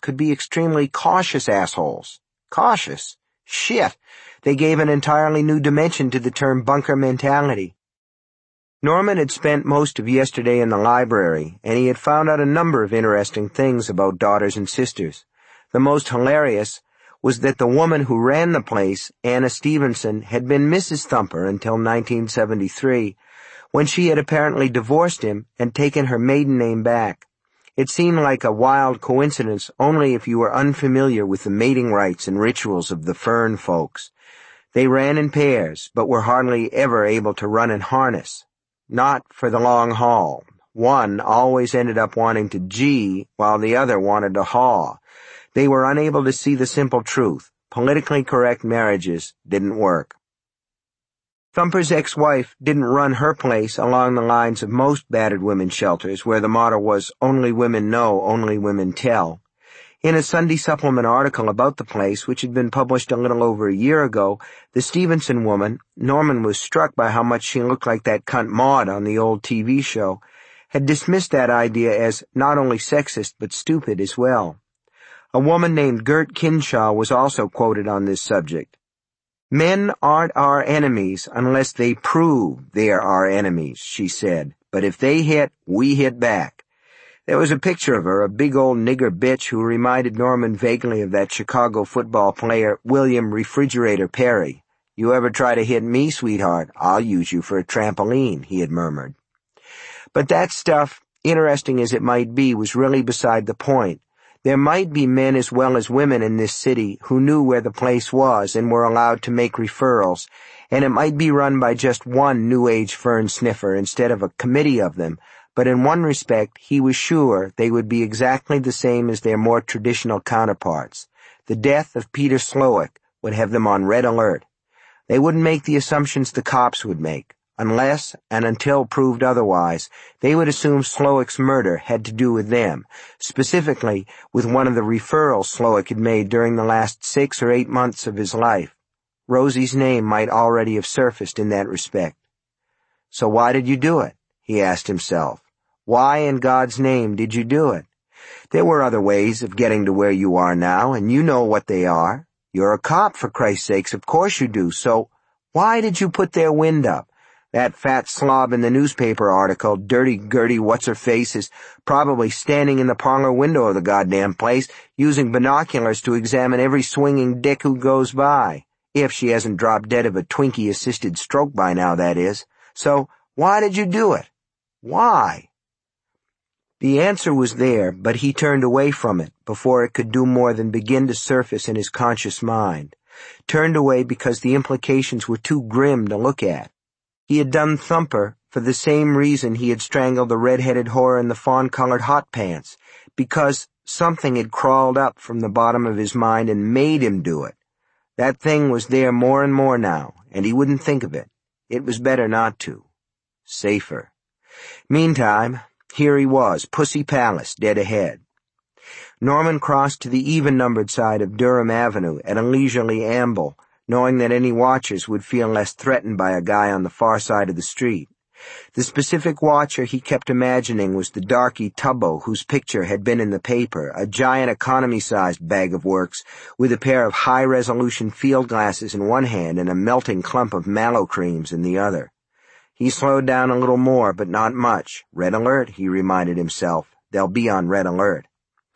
could be extremely cautious assholes. Cautious? Shit! They gave an entirely new dimension to the term bunker mentality. Norman had spent most of yesterday in the library, and he had found out a number of interesting things about daughters and sisters. The most hilarious was that the woman who ran the place, Anna Stevenson, had been Mrs. Thumper until 1973, when she had apparently divorced him and taken her maiden name back. It seemed like a wild coincidence only if you were unfamiliar with the mating rites and rituals of the Fern folks. They ran in pairs, but were hardly ever able to run in harness. Not for the long haul. One always ended up wanting to gee, while the other wanted to haw. They were unable to see the simple truth. Politically correct marriages didn't work. Thumper's ex-wife didn't run her place along the lines of most battered women's shelters, where the motto was, "Only women know, only women tell." In a Sunday supplement article about the place, which had been published a little over a year ago, the Stevenson woman, Norman was struck by how much she looked like that cunt Maud on the old TV show, had dismissed that idea as not only sexist but stupid as well. A woman named Gert Kinshaw was also quoted on this subject. "Men aren't our enemies unless they prove they're our enemies," she said. "But if they hit, we hit back." There was a picture of her, a big old nigger bitch who reminded Norman vaguely of that Chicago football player William Refrigerator Perry. "You ever try to hit me, sweetheart, I'll use you for a trampoline," he had murmured. But that stuff, interesting as it might be, was really beside the point. There might be men as well as women in this city who knew where the place was and were allowed to make referrals, and it might be run by just one New Age fern sniffer instead of a committee of them, but in one respect he was sure they would be exactly the same as their more traditional counterparts. The death of Peter Slowick would have them on red alert. They wouldn't make the assumptions the cops would make. Unless and until proved otherwise, they would assume Slowick's murder had to do with them, specifically with one of the referrals Slowick had made during the last 6 or 8 months of his life. Rosie's name might already have surfaced in that respect. "So why did you do it?" he asked himself. "Why in God's name did you do it? There were other ways of getting to where you are now, and you know what they are. You're a cop, for Christ's sakes, of course you do. So why did you put their wind up? That fat slob in the newspaper article, Dirty Gertie What's-Her-Face, is probably standing in the parlor window of the goddamn place, using binoculars to examine every swinging dick who goes by. If she hasn't dropped dead of a Twinkie-assisted stroke by now, that is. So why did you do it? Why?" The answer was there, but he turned away from it before it could do more than begin to surface in his conscious mind. Turned away because the implications were too grim to look at. He had done Thumper for the same reason he had strangled the red-headed whore in the fawn-colored hot pants, because something had crawled up from the bottom of his mind and made him do it. That thing was there more and more now, and he wouldn't think of it. It was better not to. Safer. Meantime, here he was, Pussy Palace, dead ahead. Norman crossed to the even-numbered side of Durham Avenue at a leisurely amble, knowing that any watchers would feel less threatened by a guy on the far side of the street. The specific watcher he kept imagining was the darky Tubbo whose picture had been in the paper, a giant economy-sized bag of works with a pair of high-resolution field glasses in one hand and a melting clump of mallow creams in the other. He slowed down a little more, but not much. Red alert, he reminded himself. They'll be on red alert.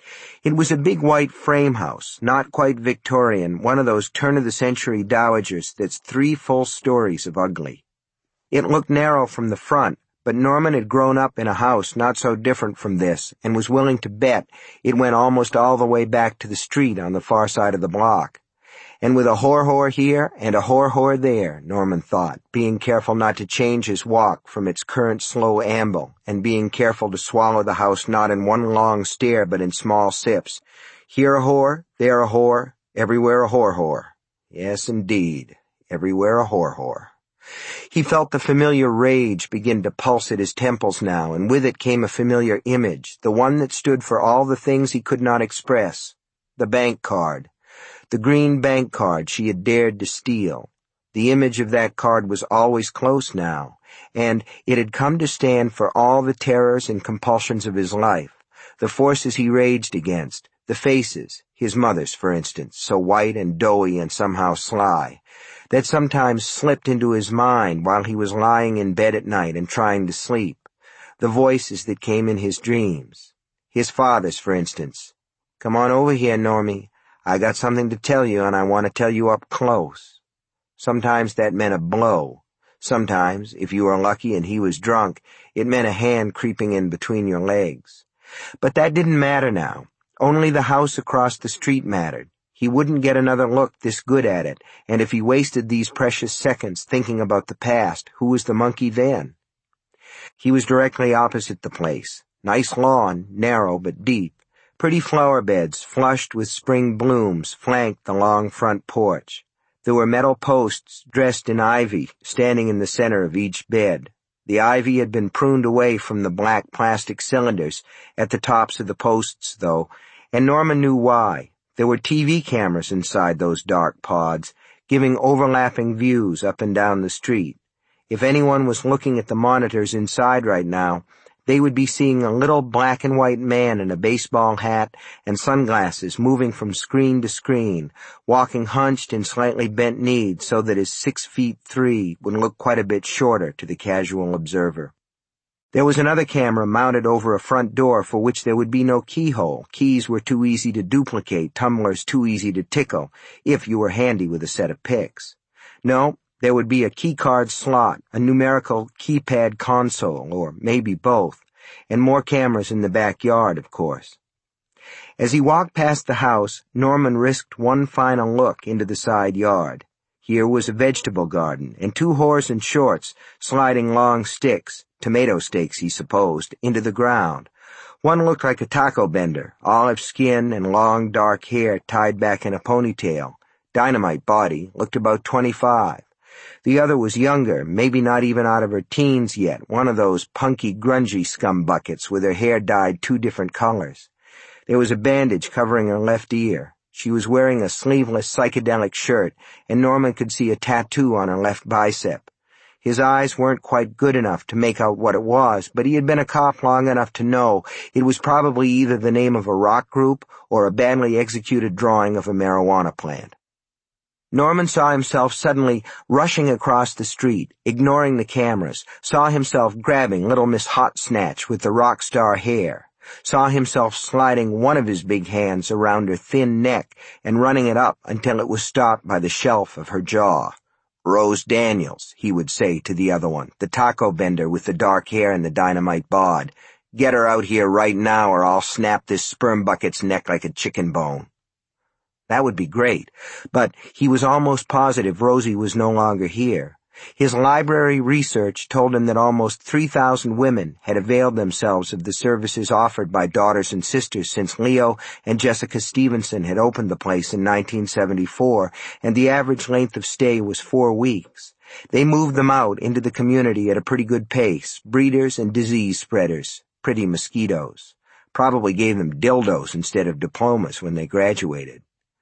It was a big white frame house, not quite Victorian, one of those turn-of-the-century dowagers that's 3 full stories of ugly. It looked narrow from the front, but Norman had grown up in a house not so different from this and was willing to bet it went almost all the way back to the street on the far side of the block. And with a whore here and a whore there, Norman thought, being careful not to change his walk from its current slow amble, and being careful to swallow the house not in one long stare but in small sips. Here a whore, there a whore, everywhere a whore. Yes, indeed, everywhere a whore. He felt the familiar rage begin to pulse at his temples now, and with it came a familiar image, the one that stood for all the things he could not express. The bank card. The green bank card she had dared to steal. The image of that card was always close now, and it had come to stand for all the terrors and compulsions of his life, the forces he raged against, The faces, his mother's, for instance, so white and doughy and somehow sly, that sometimes slipped into his mind while he was lying in bed at night and trying to sleep. The voices that came in his dreams. His father's, for instance. "Come on over here, Normie. I got something to tell you, and I want to tell you up close." Sometimes that meant a blow. Sometimes, if you were lucky and he was drunk, it meant a hand creeping in between your legs. But that didn't matter now. Only the house across the street mattered. He wouldn't get another look this good at it, and if he wasted these precious seconds thinking about the past, who was the monkey then? He was directly opposite the place. Nice lawn, narrow but deep. Pretty flower beds, flushed with spring blooms, flanked the long front porch. There were metal posts dressed in ivy standing in the center of each bed. The ivy had been pruned away from the black plastic cylinders at the tops of the posts, though, and Norman knew why. There were TV cameras inside those dark pods, giving overlapping views up and down the street. If anyone was looking at the monitors inside right now, they would be seeing a little black and white man in a baseball hat and sunglasses moving from screen to screen, walking hunched and slightly bent kneed so that his 6'3" would look quite a bit shorter to the casual observer. There was another camera mounted over a front door for which there would be no keyhole. Keys were too easy to duplicate, tumblers too easy to tickle, if you were handy with a set of picks. No, there would be a keycard slot, a numerical keypad console, or maybe both, and more cameras in the backyard, of course. As he walked past the house, Norman risked one final look into the side yard. Here was a vegetable garden, and two whores in shorts sliding long sticks, tomato stakes he supposed, into the ground. One looked like a taco bender, olive skin and long dark hair tied back in a ponytail. Dynamite body, looked about 25. The other was younger, maybe not even out of her teens yet, one of those punky, grungy scumbuckets with her hair dyed two different colors. There was a bandage covering her left ear. She was wearing a sleeveless psychedelic shirt, and Norman could see a tattoo on her left bicep. His eyes weren't quite good enough to make out what it was, but he had been a cop long enough to know it was probably either the name of a rock group or a badly executed drawing of a marijuana plant. Norman saw himself suddenly rushing across the street, ignoring the cameras, saw himself grabbing little Miss Hot Snatch with the rock star hair, saw himself sliding one of his big hands around her thin neck and running it up until it was stopped by the shelf of her jaw. "Rose Daniels," he would say to the other one, the taco bender with the dark hair and the dynamite bod. "Get her out here right now or I'll snap this sperm bucket's neck like a chicken bone." That would be great, but he was almost positive Rosie was no longer here. His library research told him that almost 3,000 women had availed themselves of the services offered by Daughters and Sisters since Leo and Jessica Stevenson had opened the place in 1974, and the average length of stay was 4 weeks. They moved them out into the community at a pretty good pace, breeders and disease spreaders, pretty mosquitoes. Probably gave them dildos instead of diplomas when they graduated.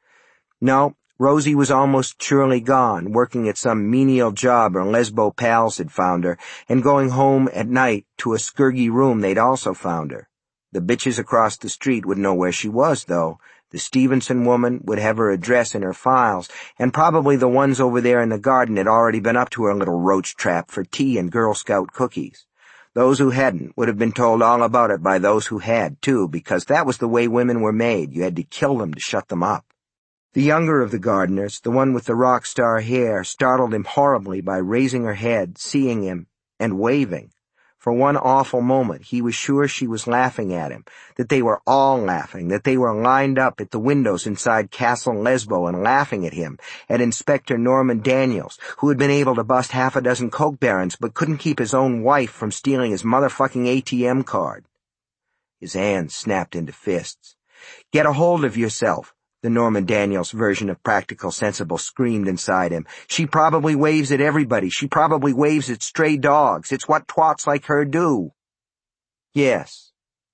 No, Rosie was almost surely gone, working at some menial job her lesbo pals had found her, and going home at night to a skirgy room they'd also found her. The bitches across the street would know where she was, though. The Stevenson woman would have her address in her files, and probably the ones over there in the garden had already been up to her little roach trap for tea and Girl Scout cookies. Those who hadn't would have been told all about it by those who had, too, because that was the way women were made. You had to kill them to shut them up. The younger of the gardeners, the one with the rock star hair, startled him horribly by raising her head, seeing him, and waving. For one awful moment he was sure she was laughing at him, that they were all laughing, that they were lined up at the windows inside Castle Lesbo and laughing at him, at Inspector Norman Daniels, who had been able to bust half a dozen coke barons but couldn't keep his own wife from stealing his motherfucking ATM card. His hands snapped into fists. "Get a hold of yourself," the Norman Daniels version of Practical Sensible screamed inside him. "She probably waves at everybody. She probably waves at stray dogs. It's what twats like her do." Yes,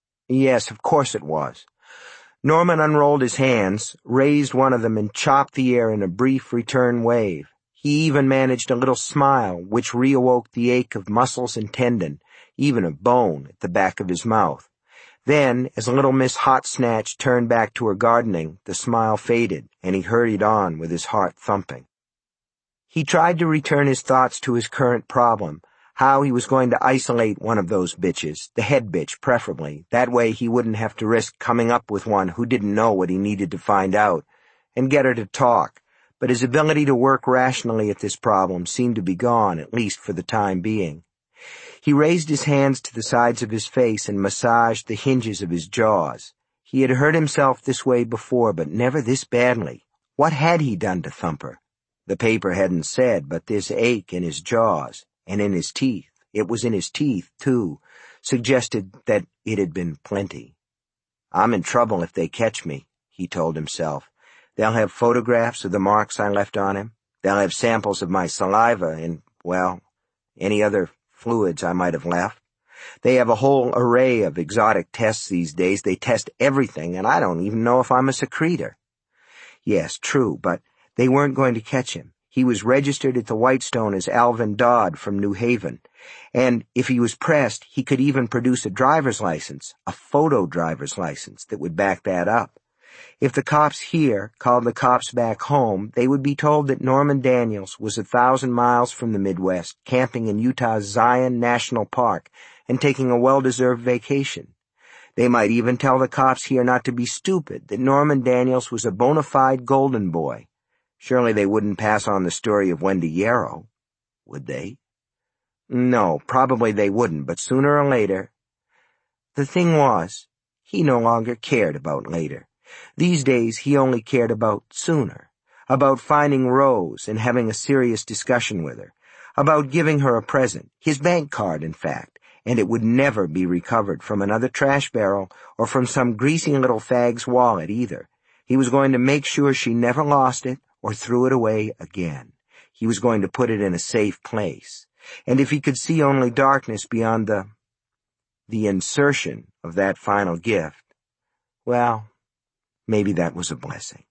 of course it was. Norman unrolled his hands, raised one of them, and chopped the air in a brief return wave. He even managed a little smile, which reawoke the ache of muscles and tendon, even of bone, at the back of his mouth. Then, as little Miss Hot Snatch turned back to her gardening, the smile faded, and he hurried on with his heart thumping. He tried to return his thoughts to his current problem, how he was going to isolate one of those bitches, the head bitch preferably. That way he wouldn't have to risk coming up with one who didn't know what he needed to find out, and get her to talk. But his ability to work rationally at this problem seemed to be gone, at least for the time being. He raised his hands to the sides of his face and massaged the hinges of his jaws. He had hurt himself this way before, but never this badly. What had he done to Thumper? The paper hadn't said, but this ache in his jaws, and in his teeth, it was in his teeth, too, suggested that it had been plenty. "I'm in trouble if they catch me," he told himself. "They'll have photographs of the marks I left on him. They'll have samples of my saliva and, well, any other fluids I might have left. They have a whole array of exotic tests these days. They test everything, and I don't even know if I'm a secretor." Yes, true, but they weren't going to catch him. He was registered at the Whitestone as Alvin Dodd from New Haven, and if he was pressed, he could even produce a driver's license, a photo driver's license, that would back that up. If the cops here called the cops back home, they would be told that Norman Daniels was 1,000 miles from the Midwest, camping in Utah's Zion National Park and taking a well-deserved vacation. They might even tell the cops here not to be stupid, that Norman Daniels was a bona fide golden boy. Surely they wouldn't pass on the story of Wendy Yarrow, would they? No, probably they wouldn't, but sooner or later. The thing was, he no longer cared about later. These days he only cared about sooner, about finding Rose and having a serious discussion with her, about giving her a present, his bank card, in fact, and it would never be recovered from another trash barrel or from some greasy little fag's wallet either. He was going to make sure she never lost it or threw it away again. He was going to put it in a safe place. And if he could see only darkness beyond the insertion of that final gift, well, maybe that was a blessing.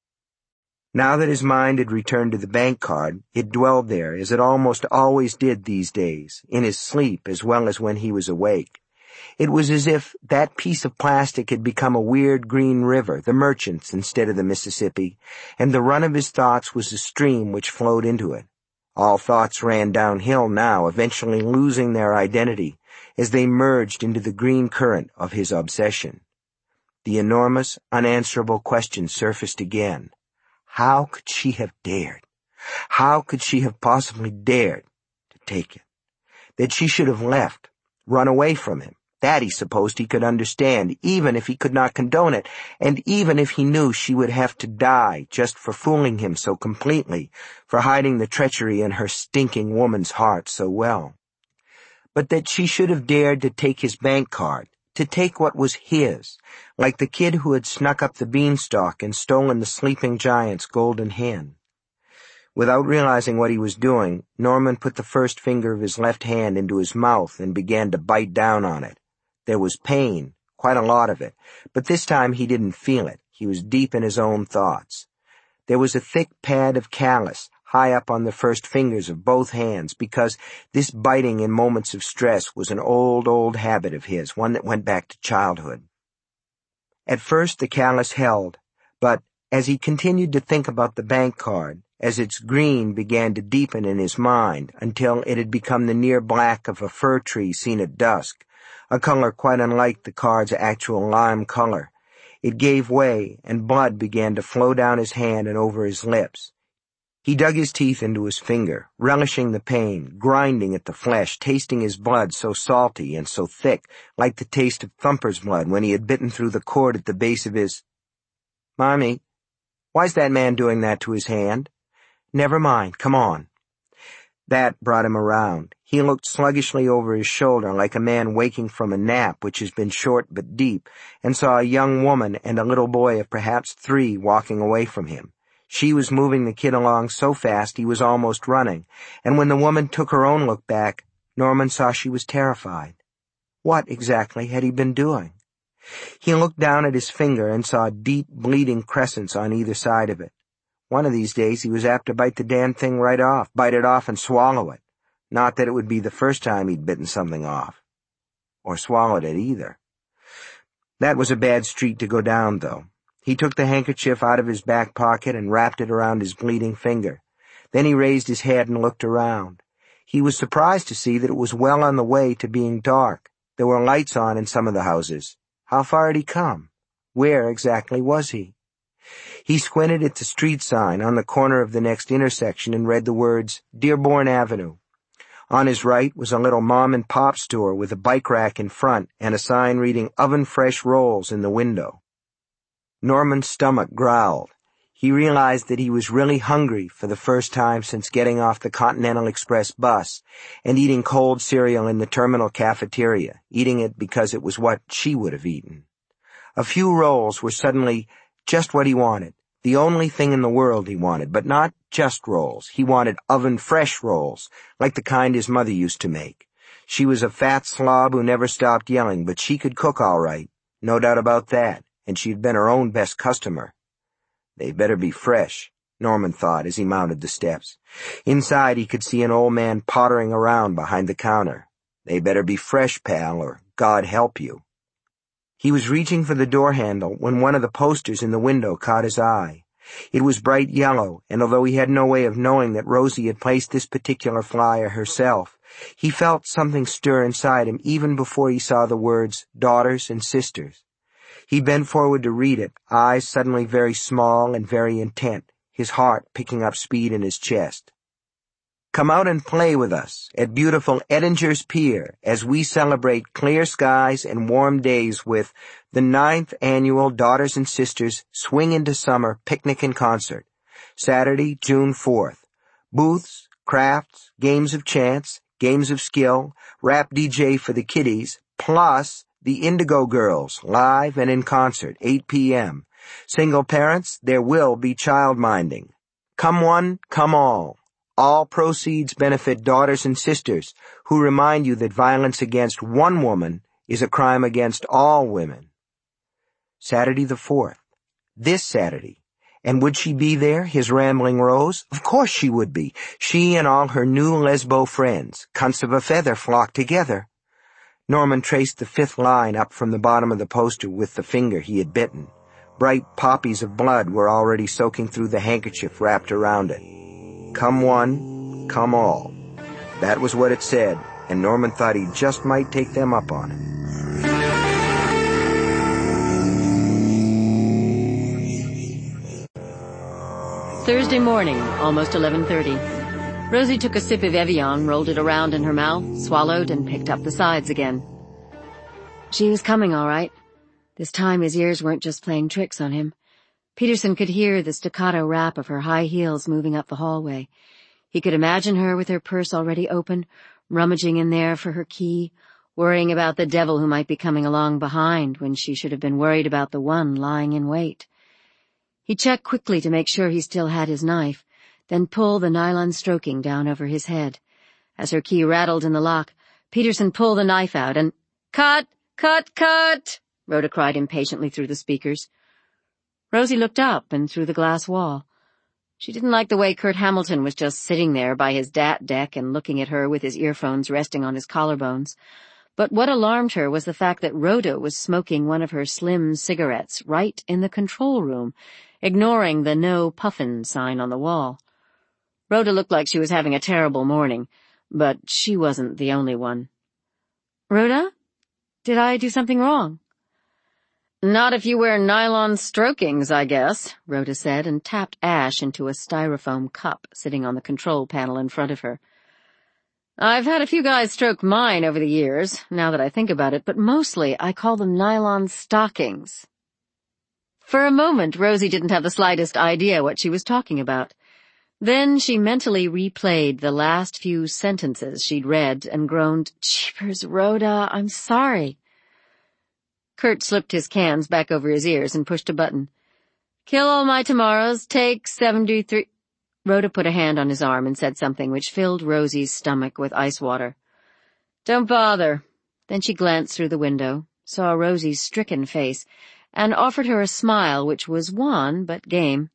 Now that his mind had returned to the bank card, it dwelled there, as it almost always did these days, in his sleep as well as when he was awake. It was as if that piece of plastic had become a weird green river, the Merchants instead of the Mississippi, and the run of his thoughts was a stream which flowed into it. All thoughts ran downhill now, eventually losing their identity as they merged into the green current of his obsession. The enormous, unanswerable question surfaced again. How could she have dared? How could she have possibly dared to take it? That she should have left, run away from him. That he supposed he could understand, even if he could not condone it, and even if he knew she would have to die just for fooling him so completely, for hiding the treachery in her stinking woman's heart so well. But that she should have dared to take his bank card, to take what was his, like the kid who had snuck up the beanstalk and stolen the sleeping giant's golden hen. Without realizing what he was doing, Norman put the first finger of his left hand into his mouth and began to bite down on it. There was pain, quite a lot of it, but this time he didn't feel it. He was deep in his own thoughts. There was a thick pad of callus high up on the first fingers of both hands, because this biting in moments of stress was an old habit of his, one that went back to childhood. At first the callus held, but as he continued to think about the bank card, as its green began to deepen in his mind until it had become the near black of a fir tree seen at dusk, a color quite unlike the card's actual lime color, it gave way and blood began to flow down his hand and over his lips. He dug his teeth into his finger, relishing the pain, grinding at the flesh, tasting his blood so salty and so thick, like the taste of Thumper's blood when he had bitten through the cord at the base of his— "Mommy, why's that man doing that to his hand?" "Never mind, come on." That brought him around. He looked sluggishly over his shoulder like a man waking from a nap which has been short but deep, and saw a young woman and a little boy of perhaps 3 walking away from him. She was moving the kid along so fast he was almost running, and when the woman took her own look back, Norman saw she was terrified. What exactly had he been doing? He looked down at his finger and saw deep bleeding crescents on either side of it. One of these days he was apt to bite the damn thing right off, bite it off and swallow it. Not that it would be the first time he'd bitten something off. Or swallowed it either. That was a bad street to go down, though. He took the handkerchief out of his back pocket and wrapped it around his bleeding finger. Then he raised his head and looked around. He was surprised to see that it was well on the way to being dark. There were lights on in some of the houses. How far had he come? Where exactly was he? He squinted at the street sign on the corner of the next intersection and read the words, Dearborn Avenue. On his right was a little mom-and-pop store with a bike rack in front and a sign reading Oven-Fresh Rolls in the window. Norman's stomach growled. He realized that he was really hungry for the first time since getting off the Continental Express bus and eating cold cereal in the terminal cafeteria, eating it because it was what she would have eaten. A few rolls were suddenly just what he wanted, the only thing in the world he wanted, but not just rolls. He wanted oven-fresh rolls, like the kind his mother used to make. She was a fat slob who never stopped yelling, but she could cook all right, no doubt about that, and she had been her own best customer. They'd better be fresh, Norman thought as he mounted the steps. Inside he could see an old man pottering around behind the counter. They better be fresh, pal, or God help you. He was reaching for the door handle when one of the posters in the window caught his eye. It was bright yellow, and although he had no way of knowing that Rosie had placed this particular flyer herself, he felt something stir inside him even before he saw the words Daughters and Sisters. He bent forward to read it, eyes suddenly very small and very intent, his heart picking up speed in his chest. Come out and play with us at beautiful Edinger's Pier as we celebrate clear skies and warm days with the 9th Annual Daughters and Sisters Swing into Summer Picnic and Concert, Saturday, June 4th. Booths, crafts, games of chance, games of skill, rap DJ for the kiddies, plus the Indigo Girls, live and in concert, 8 p.m. Single parents, there will be child-minding. Come one, come all. All proceeds benefit Daughters and Sisters, who remind you that violence against one woman is a crime against all women. Saturday the 4th. This Saturday. And would she be there, his rambling Rose? Of course she would be. She and all her new lesbo friends, cunts of a feather, flocked together. Norman traced the 5th line up from the bottom of the poster with the finger he had bitten. Bright poppies of blood were already soaking through the handkerchief wrapped around it. Come one, come all. That was what it said, and Norman thought he just might take them up on it. Thursday morning, almost 11:30. Rosie took a sip of Evian, rolled it around in her mouth, swallowed, and picked up the sides again. She was coming all right. This time his ears weren't just playing tricks on him. Peterson could hear the staccato rap of her high heels moving up the hallway. He could imagine her with her purse already open, rummaging in there for her key, worrying about the devil who might be coming along behind when she should have been worried about the one lying in wait. He checked quickly to make sure he still had his knife, then pulled the nylon stroking down over his head. As her key rattled in the lock, Peterson pulled the knife out and, "Cut! Cut! Cut!" Rhoda cried impatiently through the speakers. Rosie looked up and through the glass wall. She didn't like the way Kurt Hamilton was just sitting there by his DAT deck and looking at her with his earphones resting on his collarbones. But what alarmed her was the fact that Rhoda was smoking one of her slim cigarettes right in the control room, ignoring the "No Puffin" sign on the wall. Rhoda looked like she was having a terrible morning, but she wasn't the only one. "Rhoda? Did I do something wrong?" "Not if you wear nylon strokings, I guess," Rhoda said, and tapped ash into a styrofoam cup sitting on the control panel in front of her. "I've had a few guys stroke mine over the years, now that I think about it, but mostly I call them nylon stockings." For a moment, Rosie didn't have the slightest idea what she was talking about. Then she mentally replayed the last few sentences she'd read and groaned, "Jeepers, Rhoda, I'm sorry." Kurt slipped his cans back over his ears and pushed a button. "Kill all my tomorrows, take 73... Rhoda put a hand on his arm and said something which filled Rosie's stomach with ice water. "Don't bother." Then she glanced through the window, saw Rosie's stricken face, and offered her a smile which was wan but game.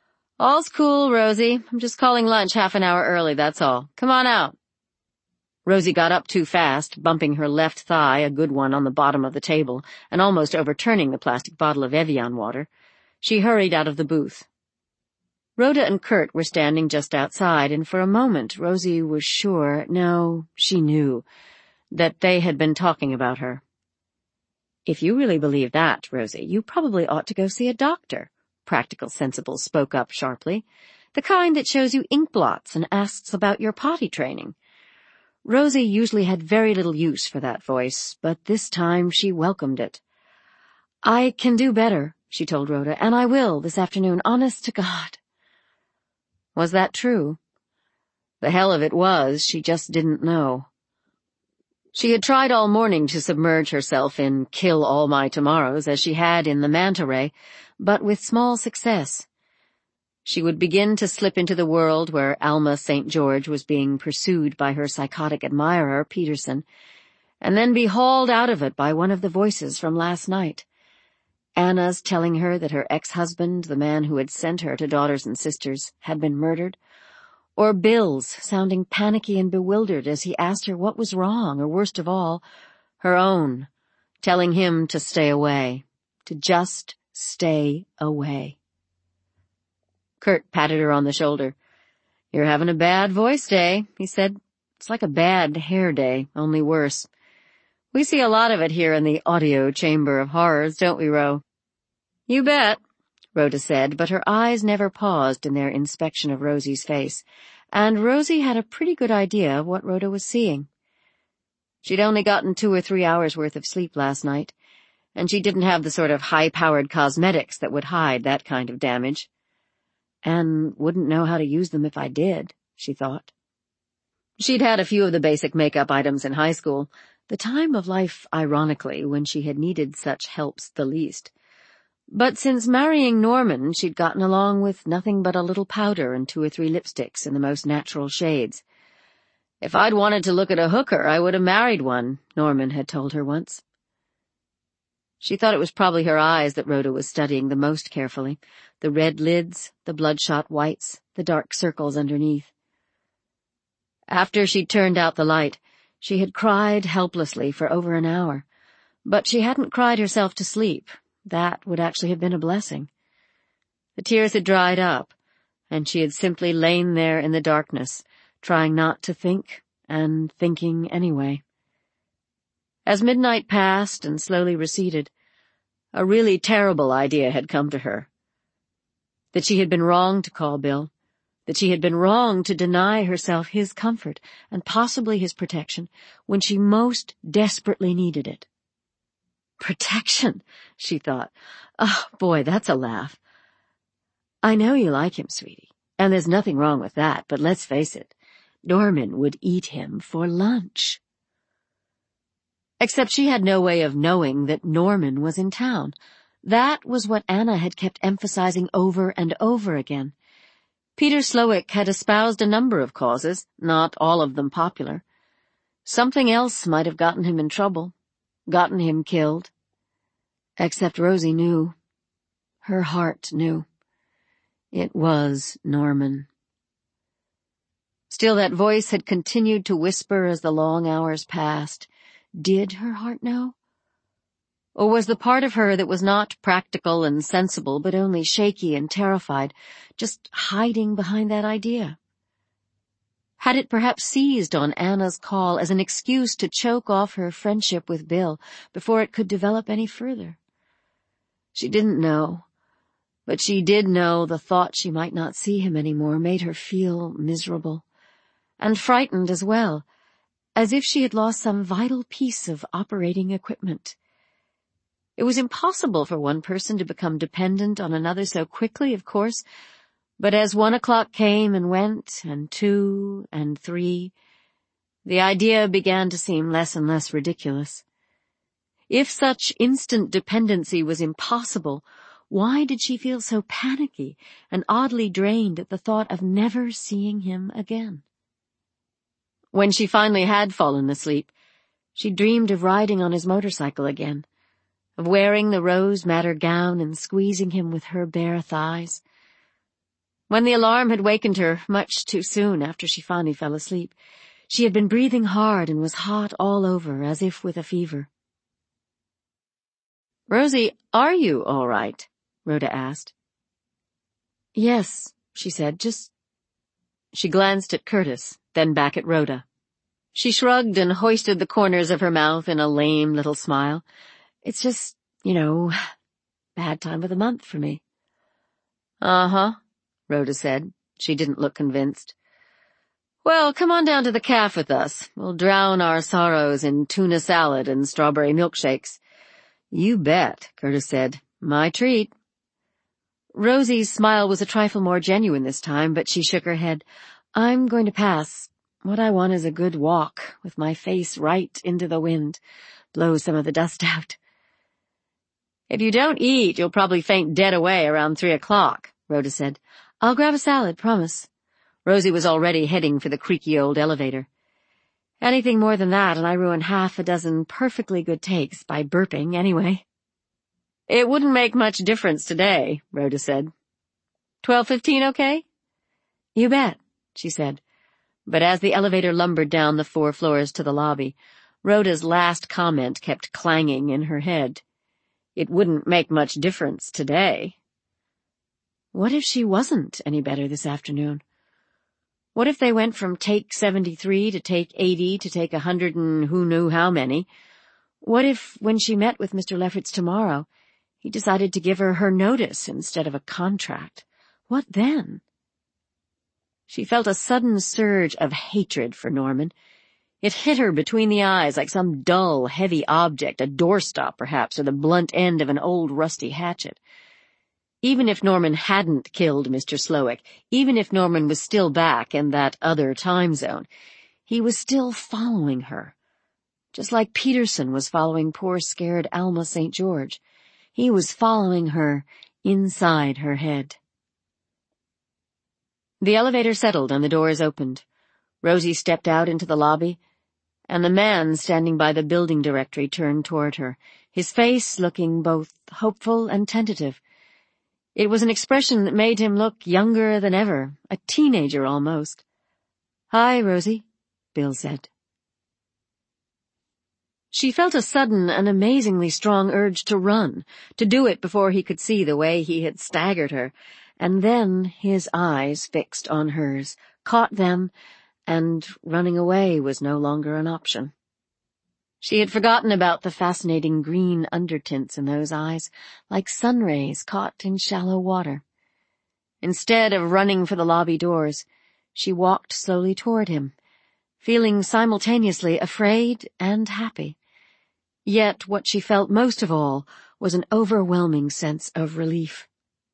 "All's cool, Rosie. I'm just calling lunch half an hour early, that's all. Come on out." Rosie got up too fast, bumping her left thigh, a good one, on the bottom of the table, and almost overturning the plastic bottle of Evian water. She hurried out of the booth. Rhoda and Kurt were standing just outside, and for a moment Rosie was sure, no, she knew, that they had been talking about her. "If you really believe that, Rosie, you probably ought to go see a doctor," Practical Sensible spoke up sharply. "The kind that shows you ink blots and asks about your potty training." Rosie usually had very little use for that voice, but this time she welcomed it. "I can do better," she told Rhoda, "and I will this afternoon, honest to God." Was that true? The hell of it was, she just didn't know. She had tried all morning to submerge herself in Kill All My Tomorrows, as she had in The Manta Ray, but with small success. She would begin to slip into the world where Alma St. George was being pursued by her psychotic admirer, Peterson, and then be hauled out of it by one of the voices from last night. Anna's telling her that her ex-husband, the man who had sent her to Daughters and Sisters, had been murdered, or Bill's sounding panicky and bewildered as he asked her what was wrong, or worst of all, her own, telling him to stay away, to just stay away. Kurt patted her on the shoulder. "You're having a bad voice day," he said. "It's like a bad hair day, only worse. We see a lot of it here in the audio chamber of horrors, don't we, Ro?" "You bet," Rhoda said, but her eyes never paused in their inspection of Rosie's face, and Rosie had a pretty good idea of what Rhoda was seeing. She'd only gotten 2 or 3 hours' worth of sleep last night, and she didn't have the sort of high-powered cosmetics that would hide that kind of damage. And wouldn't know how to use them if I did, she thought. She'd had a few of the basic makeup items in high school, the time of life, ironically, when she had needed such helps the least. But since marrying Norman, she'd gotten along with nothing but a little powder and 2 or 3 lipsticks in the most natural shades. "If I'd wanted to look at a hooker, I would have married one," Norman had told her once. She thought it was probably her eyes that Rhoda was studying the most carefully, the red lids, the bloodshot whites, the dark circles underneath. After she'd turned out the light, she had cried helplessly for over an hour, but she hadn't cried herself to sleep. That would actually have been a blessing. The tears had dried up, and she had simply lain there in the darkness, trying not to think, and thinking anyway. As midnight passed and slowly receded, a really terrible idea had come to her. That she had been wrong to call Bill, that she had been wrong to deny herself his comfort and possibly his protection when she most desperately needed it. Protection, she thought. Oh, boy, that's a laugh. "I know you like him, sweetie, and there's nothing wrong with that, but let's face it, Norman would eat him for lunch." Except she had no way of knowing that Norman was in town. That was what Anna had kept emphasizing over and over again. Peter Slowick had espoused a number of causes, not all of them popular. Something else might have gotten him in trouble, gotten him killed. Except Rosie knew. Her heart knew. It was Norman. Still, that voice had continued to whisper as the long hours passed. Did her heart know? Or was the part of her that was not practical and sensible, but only shaky and terrified, just hiding behind that idea? Had it perhaps seized on Anna's call as an excuse to choke off her friendship with Bill before it could develop any further? She didn't know, but she did know the thought she might not see him anymore made her feel miserable, and frightened as well, as if she had lost some vital piece of operating equipment. It was impossible for one person to become dependent on another so quickly, of course, but as 1 o'clock came and went, and 2 and 3, the idea began to seem less and less ridiculous. If such instant dependency was impossible, why did she feel so panicky and oddly drained at the thought of never seeing him again? When she finally had fallen asleep, she dreamed of riding on his motorcycle again, of wearing the rose madder gown and squeezing him with her bare thighs. When the alarm had wakened her much too soon after she finally fell asleep, She had been breathing hard and was hot all over, as if with a fever. "Rosie, are you all right?" Rhoda asked. "Yes," she said, "just—" She glanced at Curtis, then back at Rhoda. She shrugged and hoisted the corners of her mouth in a lame little smile. "It's just, bad time of the month for me." "Uh-huh," Rhoda said. She didn't look convinced. "Well, come on down to the cafe with us. We'll drown our sorrows in tuna salad and strawberry milkshakes." "You bet," Curtis said. "My treat." Rosie's smile was a trifle more genuine this time, but she shook her head. "I'm going to pass. What I want is a good walk, with my face right into the wind. Blow some of the dust out." "If you don't eat, you'll probably faint dead away around 3 o'clock, Rhoda said. "I'll grab a salad, promise." Rosie was already heading for the creaky old elevator. "Anything more than that, and I ruin half a dozen perfectly good takes by burping anyway." "It wouldn't make much difference today," Rhoda said. 12:15 okay? "You bet," she said. But as the elevator lumbered down the 4 floors to the lobby, Rhoda's last comment kept clanging in her head. It wouldn't make much difference today. What if she wasn't any better this afternoon? What if they went from take 73 to take 80 to take 100 and who knew how many? What if, when she met with Mr. Lefferts tomorrow, he decided to give her her notice instead of a contract? What then? She felt a sudden surge of hatred for Norman. It hit her between the eyes like some dull, heavy object, a doorstop perhaps, or the blunt end of an old rusty hatchet. Even if Norman hadn't killed Mr. Slowick, even if Norman was still back in that other time zone, he was still following her. Just like Peterson was following poor scared Alma St. George. He was following her inside her head. The elevator settled and the doors opened. Rosie stepped out into the lobby, and the man standing by the building directory turned toward her, his face looking both hopeful and tentative. It was an expression that made him look younger than ever, a teenager almost. "Hi, Rosie," Bill said. She felt a sudden and amazingly strong urge to run, to do it before he could see the way he had staggered her, and then his eyes fixed on hers, caught them, and running away was no longer an option. She had forgotten about the fascinating green undertints in those eyes, like sun rays caught in shallow water. Instead of running for the lobby doors, she walked slowly toward him, feeling simultaneously afraid and happy. Yet what she felt most of all was an overwhelming sense of relief.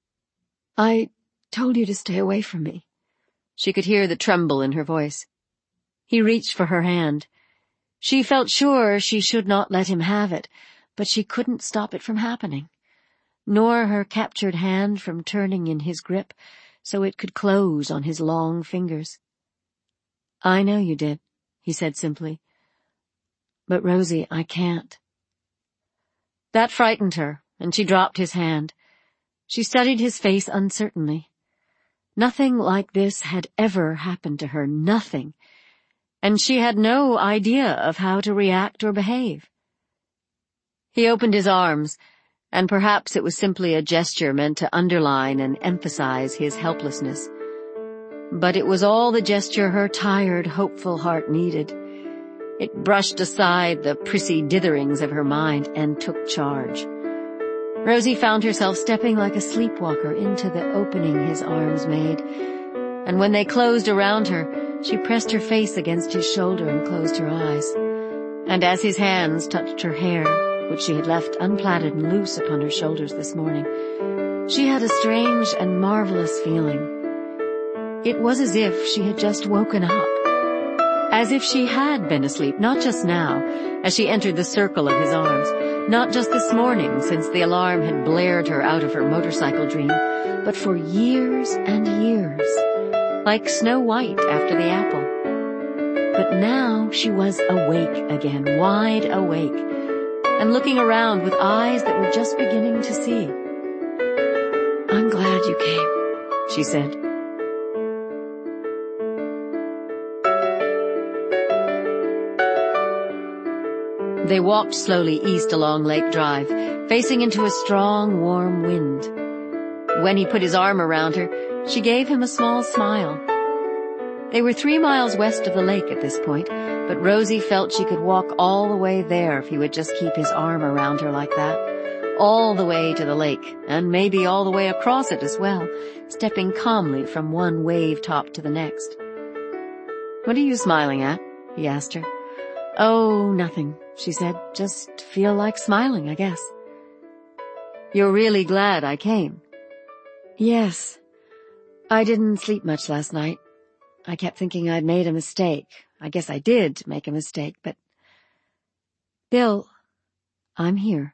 "I told you to stay away from me." She could hear the tremble in her voice. He reached for her hand. She felt sure she should not let him have it, but she couldn't stop it from happening, nor her captured hand from turning in his grip so it could close on his long fingers. "I know you did," he said simply. "But, Rosie, I can't." That frightened her, and she dropped his hand. She studied his face uncertainly. Nothing like this had ever happened to her, nothing. And she had no idea of how to react or behave. He opened his arms, and perhaps it was simply a gesture meant to underline and emphasize his helplessness. But it was all the gesture her tired, hopeful heart needed. It brushed aside the prissy ditherings of her mind and took charge. Rosie found herself stepping like a sleepwalker into the opening his arms made, and when they closed around her, she pressed her face against his shoulder and closed her eyes. And as his hands touched her hair, which she had left unplaited and loose upon her shoulders this morning, she had a strange and marvelous feeling. It was as if she had just woken up. As if she had been asleep, not just now, as she entered the circle of his arms, not just this morning since the alarm had blared her out of her motorcycle dream, but for years and years, like Snow White after the apple. But now she was awake again, wide awake, and looking around with eyes that were just beginning to see. "I'm glad you came," she said. They walked slowly east along Lake Drive, facing into a strong, warm wind. When he put his arm around her, she gave him a small smile. They were 3 miles west of the lake at this point, but Rosie felt she could walk all the way there if he would just keep his arm around her like that. All the way to the lake, and maybe all the way across it as well, stepping calmly from one wave top to the next. "What are you smiling at?" he asked her. "Oh, nothing," she said. "Just feel like smiling, I guess." "You're really glad I came?" "Yes. I didn't sleep much last night. I kept thinking I'd made a mistake. I guess I did make a mistake, but... Bill, I'm here.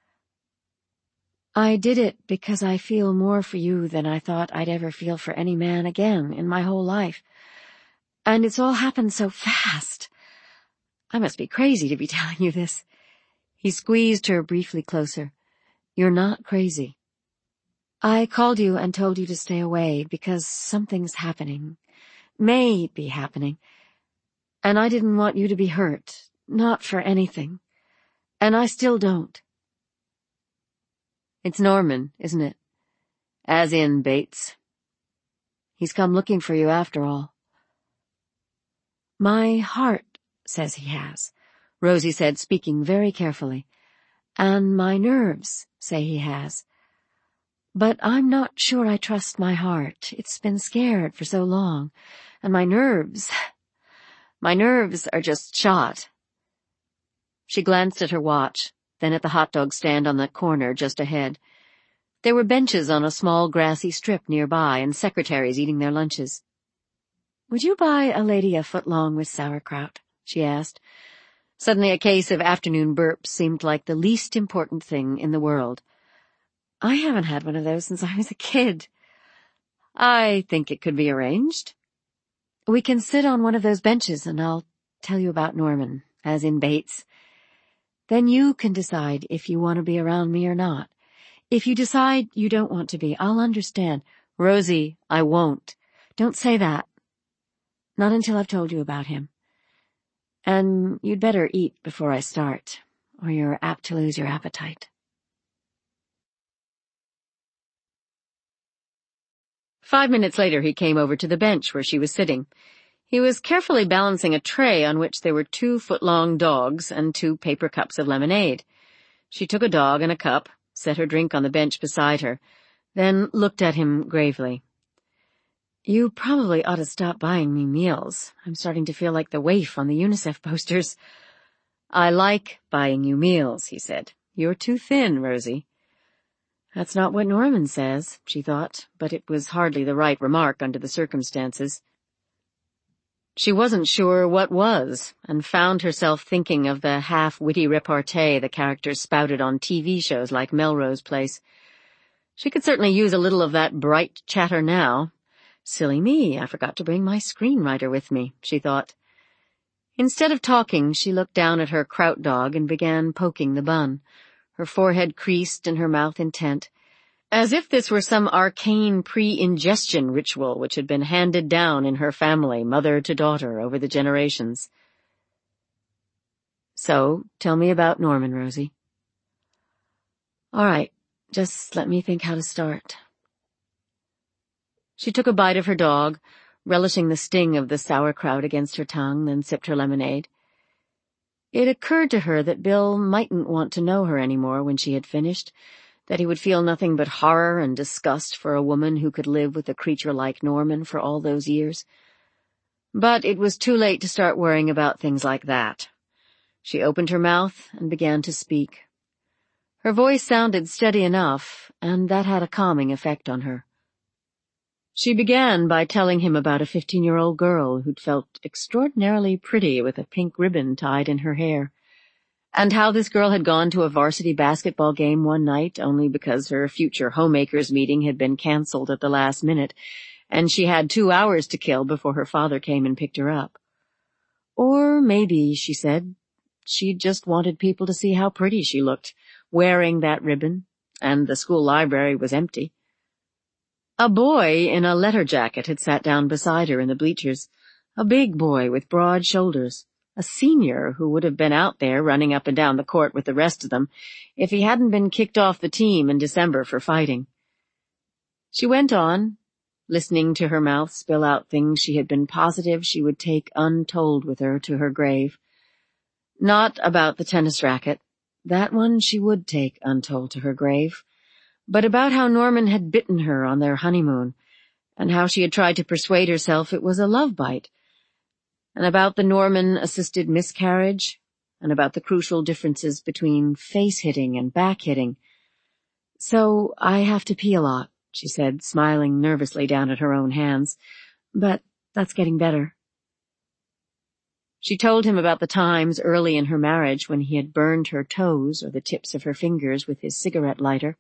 I did it because I feel more for you than I thought I'd ever feel for any man again in my whole life. And it's all happened so fast. I must be crazy to be telling you this." He squeezed her briefly closer. "You're not crazy. I called you and told you to stay away because something's happening. May be happening. And I didn't want you to be hurt. Not for anything. And I still don't." "It's Norman, isn't it? As in Bates. He's come looking for you after all." "My heart says he has," Rosie said, speaking very carefully. "And my nerves say he has. But I'm not sure I trust my heart. It's been scared for so long. And my nerves are just shot." She glanced at her watch, then at the hot dog stand on the corner just ahead. There were benches on a small grassy strip nearby and secretaries eating their lunches. "Would you buy a lady a footlong with sauerkraut?" she asked. Suddenly a case of afternoon burps seemed like the least important thing in the world. "I haven't had one of those since I was a kid." "I think it could be arranged." "We can sit on one of those benches and I'll tell you about Norman, as in Bates. Then you can decide if you want to be around me or not. If you decide you don't want to be, I'll understand." "Rosie, I won't." "Don't say that. Not until I've told you about him. And you'd better eat before I start, or you're apt to lose your appetite." 5 minutes later he came over to the bench where she was sitting. He was carefully balancing a tray on which there were 2 foot-long dogs and 2 paper cups of lemonade. She took a dog and a cup, set her drink on the bench beside her, then looked at him gravely. "You probably ought to stop buying me meals. I'm starting to feel like the waif on the UNICEF posters." "I like buying you meals," he said. "You're too thin, Rosie." That's not what Norman says, she thought, but it was hardly the right remark under the circumstances. She wasn't sure what was, and found herself thinking of the half-witty repartee the characters spouted on TV shows like Melrose Place. She could certainly use a little of that bright chatter now. Silly me, I forgot to bring my screenwriter with me, she thought. Instead of talking, she looked down at her kraut dog and began poking the bun, her forehead creased and her mouth intent, as if this were some arcane pre-ingestion ritual which had been handed down in her family, mother to daughter, over the generations. "So, tell me about Norman, Rosie." "All right, just let me think how to start." She took a bite of her dog, relishing the sting of the sauerkraut against her tongue, then sipped her lemonade. It occurred to her that Bill mightn't want to know her any more when she had finished, that he would feel nothing but horror and disgust for a woman who could live with a creature like Norman for all those years. But it was too late to start worrying about things like that. She opened her mouth and began to speak. Her voice sounded steady enough, and that had a calming effect on her. She began by telling him about a 15-year-old girl who'd felt extraordinarily pretty with a pink ribbon tied in her hair, and how this girl had gone to a varsity basketball game one night only because her future homemakers meeting had been canceled at the last minute, and she had 2 hours to kill before her father came and picked her up. Or maybe, she said, she just wanted people to see how pretty she looked, wearing that ribbon, and the school library was empty. A boy in a letter jacket had sat down beside her in the bleachers, a big boy with broad shoulders. a senior who would have been out there running up and down the court with the rest of them if he hadn't been kicked off the team in December for fighting. She went on, listening to her mouth spill out things she had been positive she would take untold with her to her grave. Not about the tennis racket. That one she would take untold to her grave. But about how Norman had bitten her on their honeymoon, and how she had tried to persuade herself it was a love bite, and about the Norman-assisted miscarriage, and about the crucial differences between face-hitting and back-hitting. "So I have to pee a lot," she said, smiling nervously down at her own hands. "But that's getting better." She told him about the times early in her marriage when he had burned her toes or the tips of her fingers with his cigarette lighter.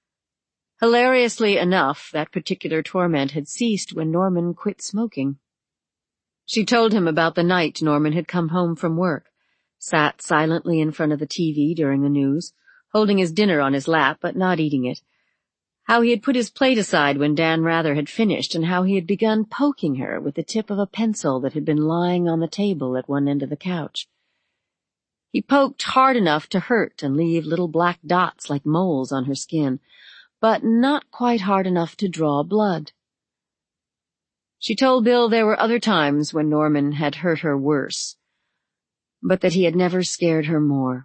Hilariously enough, that particular torment had ceased when Norman quit smoking. She told him about the night Norman had come home from work, sat silently in front of the TV during the news, holding his dinner on his lap but not eating it, how he had put his plate aside when Dan Rather had finished, and how he had begun poking her with the tip of a pencil that had been lying on the table at one end of the couch. He poked hard enough to hurt and leave little black dots like moles on her skin, but not quite hard enough to draw blood. She told Bill there were other times when Norman had hurt her worse, but that he had never scared her more.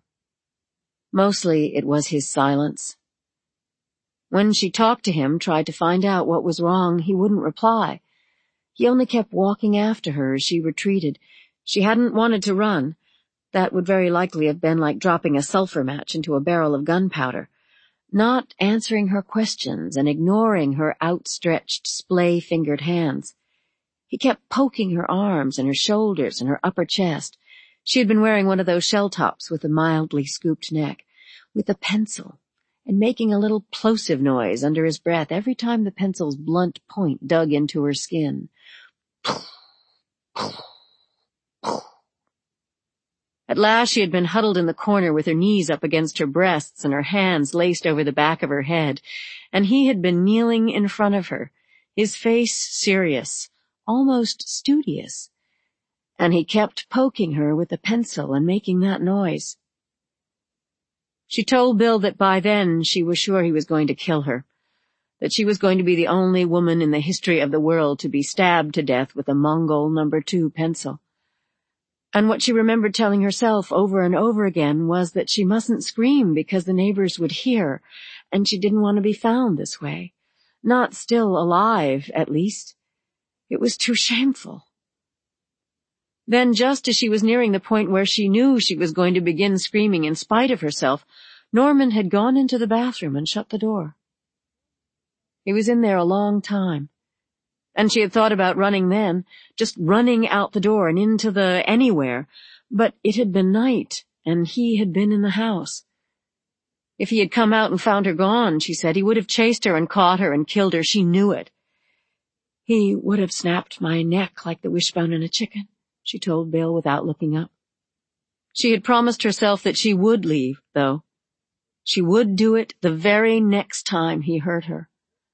Mostly it was his silence. When she talked to him, tried to find out what was wrong, he wouldn't reply. He only kept walking after her as she retreated. She hadn't wanted to run. That would very likely have been like dropping a sulfur match into a barrel of gunpowder. Not answering her questions and ignoring her outstretched, splay-fingered hands. He kept poking her arms and her shoulders and her upper chest. She had been wearing one of those shell tops with a mildly scooped neck, with a pencil, and making a little plosive noise under his breath every time the pencil's blunt point dug into her skin. At last she had been huddled in the corner with her knees up against her breasts and her hands laced over the back of her head, and he had been kneeling in front of her, his face serious, almost studious, and he kept poking her with the pencil and making that noise. She told Bill that by then she was sure he was going to kill her, that she was going to be the only woman in the history of the world to be stabbed to death with a Mongol No. 2 pencil. And what she remembered telling herself over and over again was that she mustn't scream because the neighbors would hear, and she didn't want to be found this way. Not still alive, at least. It was too shameful. Then, just as she was nearing the point where she knew she was going to begin screaming in spite of herself, Norman had gone into the bathroom and shut the door. He was in there a long time, and she had thought about running then, just running out the door and into the anywhere, but it had been night, and he had been in the house. If he had come out and found her gone, she said, he would have chased her and caught her and killed her. She knew it. "He would have snapped my neck like the wishbone in a chicken," she told Bill without looking up. She had promised herself that she would leave, though. She would do it the very next time he hurt her.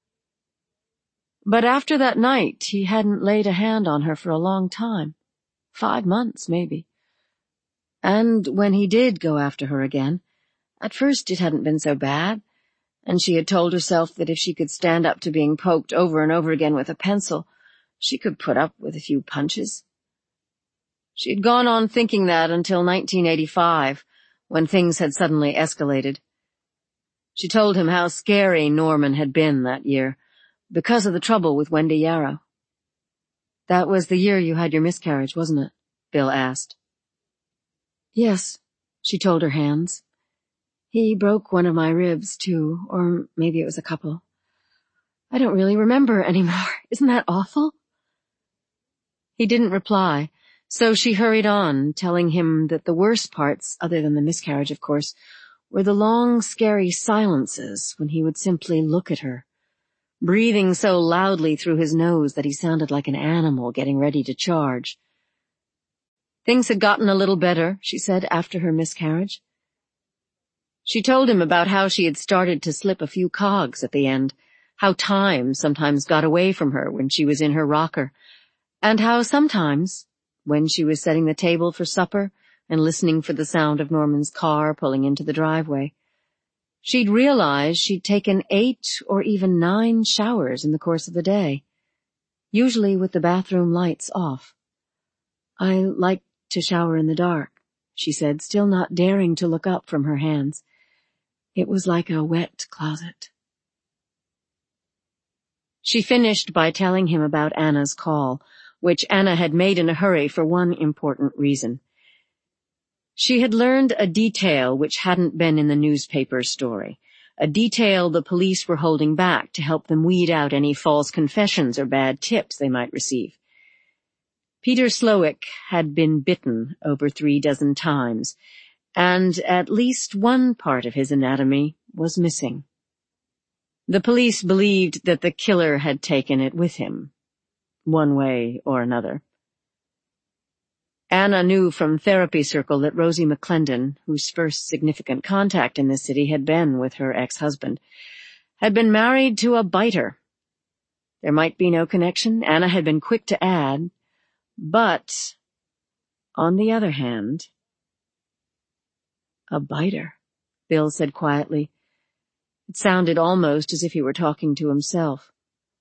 But after that night, he hadn't laid a hand on her for a long time. 5 months, maybe. And when he did go after her again, at first it hadn't been so bad, and she had told herself that if she could stand up to being poked over and over again with a pencil, she could put up with a few punches. She had gone on thinking that until 1985, when things had suddenly escalated. She told him how scary Norman had been that year, because of the trouble with Wendy Yarrow. "That was the year you had your miscarriage, wasn't it?" Bill asked. "Yes," she told her hands. "He broke one of my ribs, too, or maybe it was a couple. I don't really remember anymore. Isn't that awful?" He didn't reply, so she hurried on, telling him that the worst parts, other than the miscarriage, of course, were the long, scary silences when he would simply look at her, breathing so loudly through his nose that he sounded like an animal getting ready to charge. Things had gotten a little better, she said, after her miscarriage. She told him about how she had started to slip a few cogs at the end, how time sometimes got away from her when she was in her rocker, and how sometimes, when she was setting the table for supper and listening for the sound of Norman's car pulling into the driveway. She'd realized she'd taken 8 or even 9 showers in the course of the day, usually with the bathroom lights off. "I like to shower in the dark," she said, still not daring to look up from her hands. It was like a wet closet. She finished by telling him about Anna's call, which Anna had made in a hurry for one important reason. She had learned a detail which hadn't been in the newspaper story, a detail the police were holding back to help them weed out any false confessions or bad tips they might receive. Peter Slowick had been bitten over 36 times, and at least one part of his anatomy was missing. The police believed that the killer had taken it with him, one way or another. Anna knew from Therapy Circle that Rosie McClendon, whose first significant contact in the city had been with her ex-husband, had been married to a biter. There might be no connection, Anna had been quick to add, but, on the other hand, "A biter," Bill said quietly. It sounded almost as if he were talking to himself.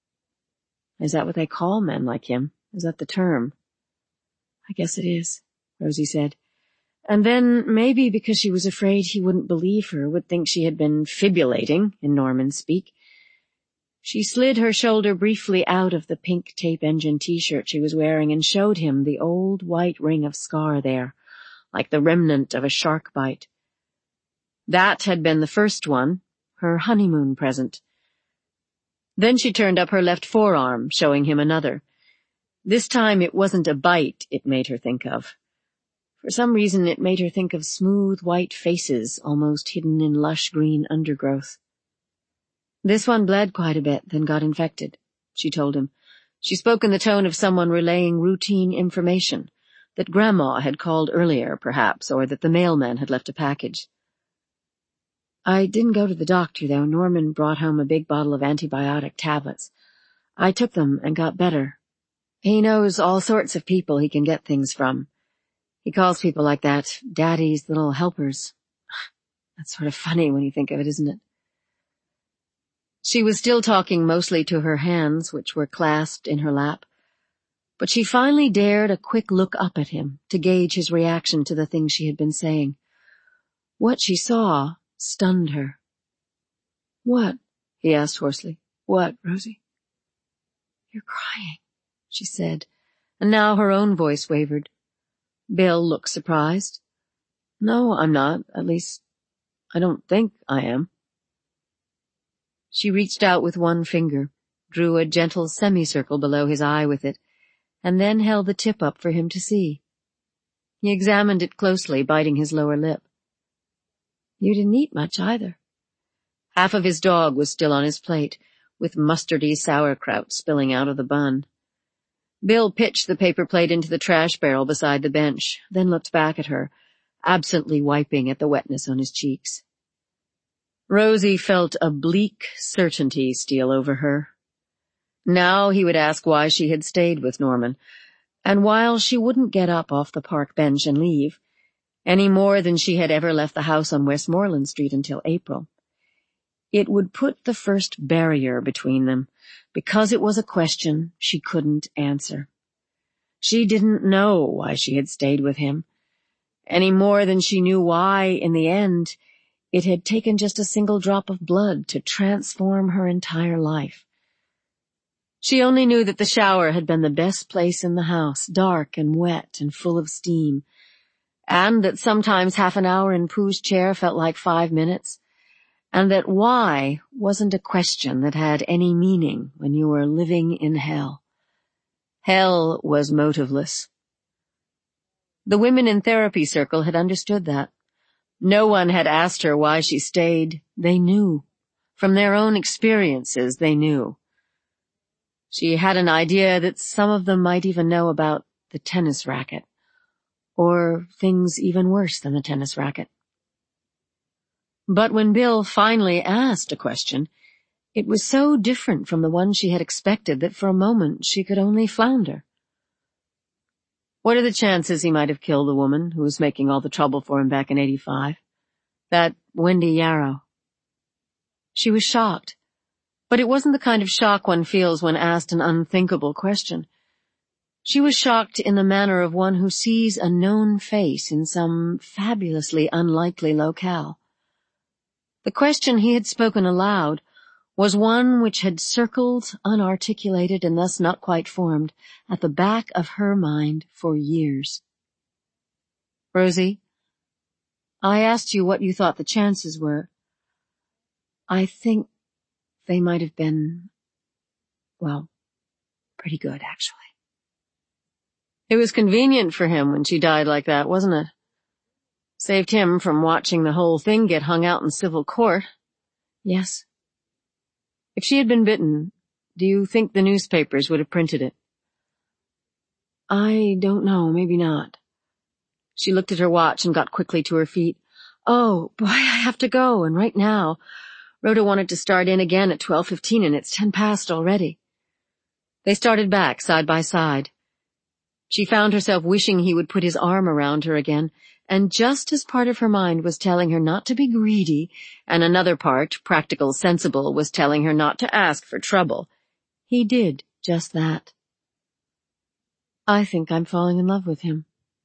"Is that what they call men like him? Is that the term?" "I guess it is," Rosie said. And then, maybe because she was afraid he wouldn't believe her, would think she had been fibulating, in Norman speak, she slid her shoulder briefly out of the pink tape engine t-shirt she was wearing and showed him the old white ring of scar there, like the remnant of a shark bite. That had been the first one, her honeymoon present. Then she turned up her left forearm, showing him another. This time it wasn't a bite it made her think of. For some reason it made her think of smooth white faces almost hidden in lush green undergrowth. "This one bled quite a bit, then got infected," she told him. She spoke in the tone of someone relaying routine information, that Grandma had called earlier, perhaps, or that the mailman had left a package. "I didn't go to the doctor, though. Norman brought home a big bottle of antibiotic tablets. I took them and got better. He knows all sorts of people he can get things from. He calls people like that Daddy's little helpers. That's sort of funny when you think of it, isn't it?" She was still talking mostly to her hands, which were clasped in her lap, but she finally dared a quick look up at him to gauge his reaction to the things she had been saying. What she saw stunned her. "What?" he asked hoarsely. "What, Rosie?" "You're crying," she said, and now her own voice wavered. Bill looked surprised. "No, I'm not. At least, I don't think I am." She reached out with one finger, drew a gentle semicircle below his eye with it, and then held the tip up for him to see. He examined it closely, biting his lower lip. "You didn't eat much either." Half of his dog was still on his plate, with mustardy sauerkraut spilling out of the bun. Bill pitched the paper plate into the trash barrel beside the bench, then looked back at her, absently wiping at the wetness on his cheeks. Rosie felt a bleak certainty steal over her. Now he would ask why she had stayed with Norman, and while she wouldn't get up off the park bench and leave, any more than she had ever left the house on Westmoreland Street until April, it would put the first barrier between them, because it was a question she couldn't answer. She didn't know why she had stayed with him, any more than she knew why, in the end, it had taken just a single drop of blood to transform her entire life. She only knew that the shower had been the best place in the house, dark and wet and full of steam, and that sometimes half an hour in Pooh's chair felt like 5 minutes, and that why wasn't a question that had any meaning when you were living in hell. Hell was motiveless. The women in Therapy Circle had understood that. No one had asked her why she stayed. They knew. From their own experiences, they knew. She had an idea that some of them might even know about the tennis racket, or things even worse than the tennis racket. But when Bill finally asked a question, it was so different from the one she had expected that for a moment she could only flounder. What are the chances he might have killed the woman who was making all the trouble for him back in '85? That Wendy Yarrow. She was shocked, but it wasn't the kind of shock one feels when asked an unthinkable question. She was shocked in the manner of one who sees a known face in some fabulously unlikely locale. The question he had spoken aloud was one which had circled, unarticulated and thus not quite formed, at the back of her mind for years. "Rosie, I asked you what you thought the chances were. I think they might have been, well, pretty good, actually." It was convenient for him when she died like that, wasn't it? Saved him from watching the whole thing get hung out in civil court. Yes. If she had been bitten, do you think the newspapers would have printed it? I don't know, maybe not. She looked at her watch and got quickly to her feet. Oh, boy, I have to go, and right now. Rhoda wanted to start in again at 12:15 and it's 10 past already. They started back, side by side. She found herself wishing he would put his arm around her again, and just as part of her mind was telling her not to be greedy, and another part, practical, sensible, was telling her not to ask for trouble, he did just that. I think I'm falling in love with him.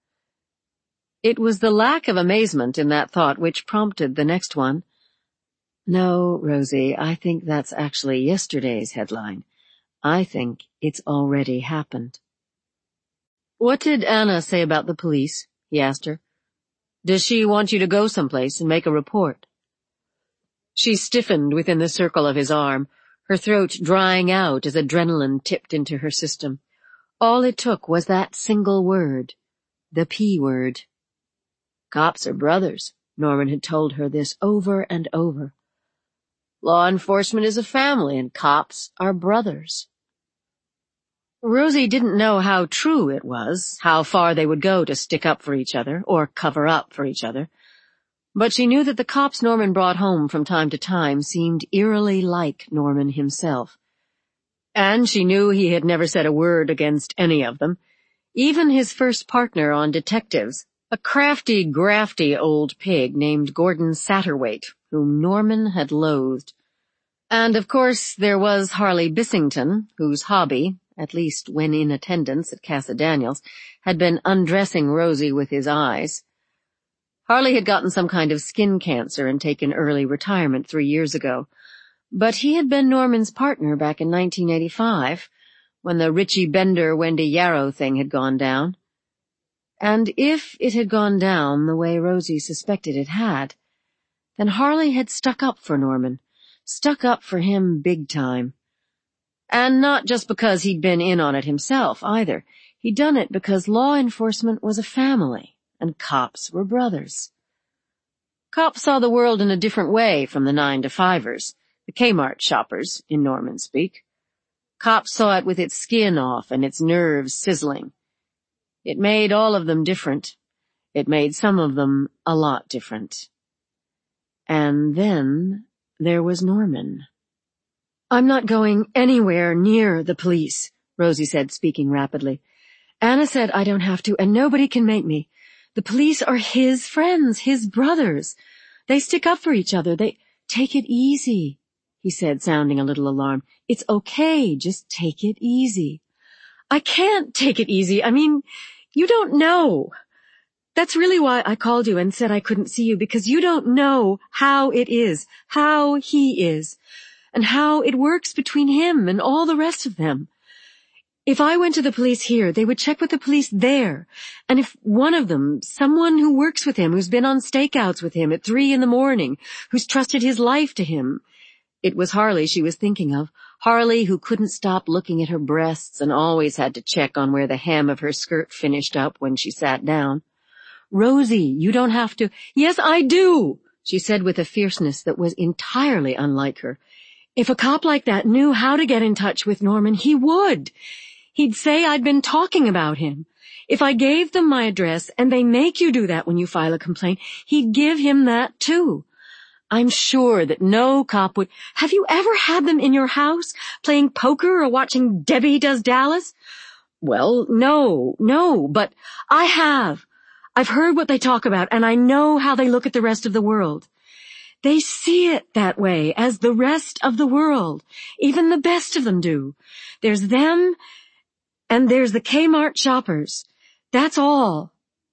It was the lack of amazement in that thought which prompted the next one. No, Rosie, I think that's actually yesterday's headline. I think it's already happened. What did Anna say about the police? He asked her. Does she want you to go someplace and make a report? She stiffened within the circle of his arm, her throat drying out as adrenaline tipped into her system. All it took was that single word, the P word. Cops are brothers, Norman had told her this over and over. Law enforcement is a family, and cops are brothers. Rosie didn't know how true it was, how far they would go to stick up for each other, or cover up for each other, but she knew that the cops Norman brought home from time to time seemed eerily like Norman himself. And she knew he had never said a word against any of them, even his first partner on Detectives, a crafty, grafty old pig named Gordon Satterwhite, whom Norman had loathed. And, of course, there was Harley Bissington, whose hobby, at least when in attendance at Casa Daniels, had been undressing Rosie with his eyes. Harley had gotten some kind of skin cancer and taken early retirement 3 years ago, but he had been Norman's partner back in 1985, when the Richie Bender-Wendy Yarrow thing had gone down. And if it had gone down the way Rosie suspected it had, then Harley had stuck up for Norman, stuck up for him big time. And not just because he'd been in on it himself, either. He'd done it because law enforcement was a family, and cops were brothers. Cops saw the world in a different way from the 9-to-5ers, the Kmart shoppers, in Norman speak. Cops saw it with its skin off and its nerves sizzling. It made all of them different. It made some of them a lot different. And then there was Norman. I'm not going anywhere near the police, Rosie said, speaking rapidly. Anna said I don't have to, and nobody can make me. The police are his friends, his brothers. They stick up for each other. They take it easy, he said, sounding a little alarmed. It's okay, just take it easy. I can't take it easy. I mean, you don't know. That's really why I called you and said I couldn't see you, because you don't know how it is, how he is, and how it works between him and all the rest of them. If I went to the police here, they would check with the police there. And if one of them, someone who works with him, who's been on stakeouts with him at 3 a.m, who's trusted his life to him, it was Harley she was thinking of, Harley who couldn't stop looking at her breasts and always had to check on where the hem of her skirt finished up when she sat down. Rosie, you don't have to. Yes, I do, she said with a fierceness that was entirely unlike her. If a cop like that knew how to get in touch with Norman, he would. He'd say I'd been talking about him. If I gave them my address, and they make you do that when you file a complaint, he'd give him that too. I'm sure that no cop would. Have you ever had them in your house, playing poker or watching Debbie Does Dallas? Well, no, but I have. I've heard what they talk about, and I know how they look at the rest of the world. They see it that way, as the rest of the world. Even the best of them do. There's them, and there's the Kmart shoppers. That's all.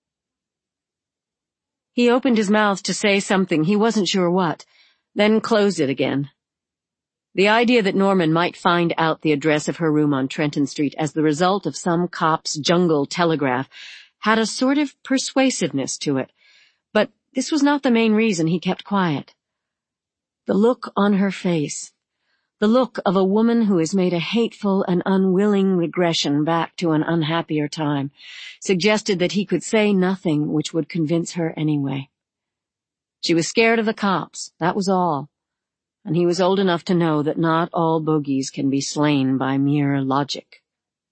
He opened his mouth to say something, he wasn't sure what, then closed it again. The idea that Norman might find out the address of her room on Trenton Street as the result of some cop's jungle telegraph had a sort of persuasiveness to it, but this was not the main reason he kept quiet. The look on her face, the look of a woman who has made a hateful and unwilling regression back to an unhappier time, suggested that he could say nothing which would convince her anyway. She was scared of the cops, that was all, and he was old enough to know that not all bogies can be slain by mere logic.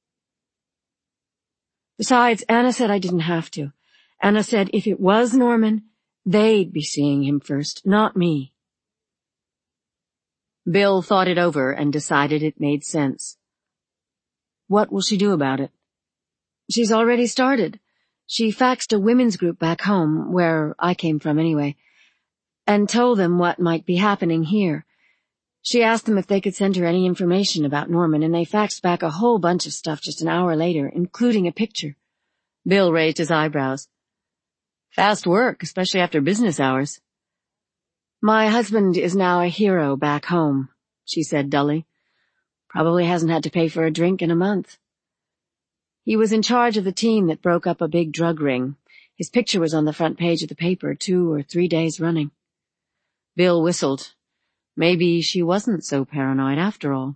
Besides, Anna said I didn't have to. Anna said if it was Norman, they'd be seeing him first, not me. Bill thought it over and decided it made sense. What will she do about it? She's already started. She faxed a women's group back home, where I came from anyway, and told them what might be happening here. She asked them if they could send her any information about Norman, and they faxed back a whole bunch of stuff just an hour later, including a picture. Bill raised his eyebrows. Fast work, especially after business hours. My husband is now a hero back home, she said dully. Probably hasn't had to pay for a drink in a month. He was in charge of the team that broke up a big drug ring. His picture was on the front page of the paper 2 or 3 days running. Bill whistled. Maybe she wasn't so paranoid after all.